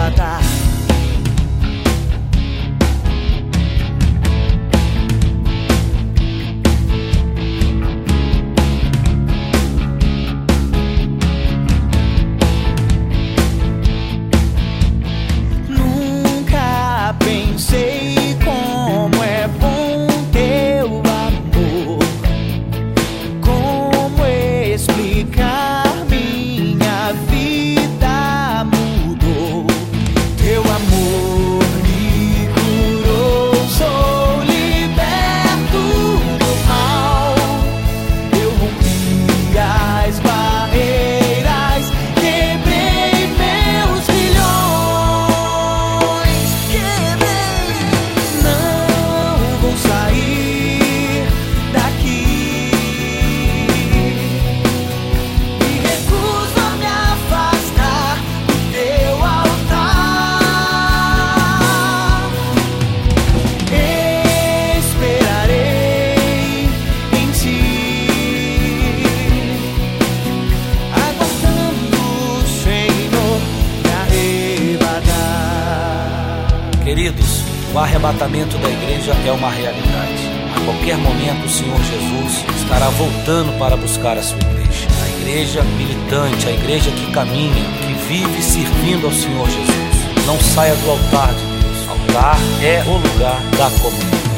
arrebatar. Nunca pensei como é bom teu amor, como explicar. Minha vida mudou, teu amor me curou. Sou liberto do mal, eu rompi as barreiras, quebrei meus grilhões, não vou sair daqui. Queridos, o arrebatamento da igreja é uma realidade. A qualquer momento o Senhor Jesus estará voltando para buscar a sua igreja. A igreja militante, a igreja que caminha, que vive servindo ao Senhor Jesus. Não saia do altar de Deus. O altar é o lugar da comunhão.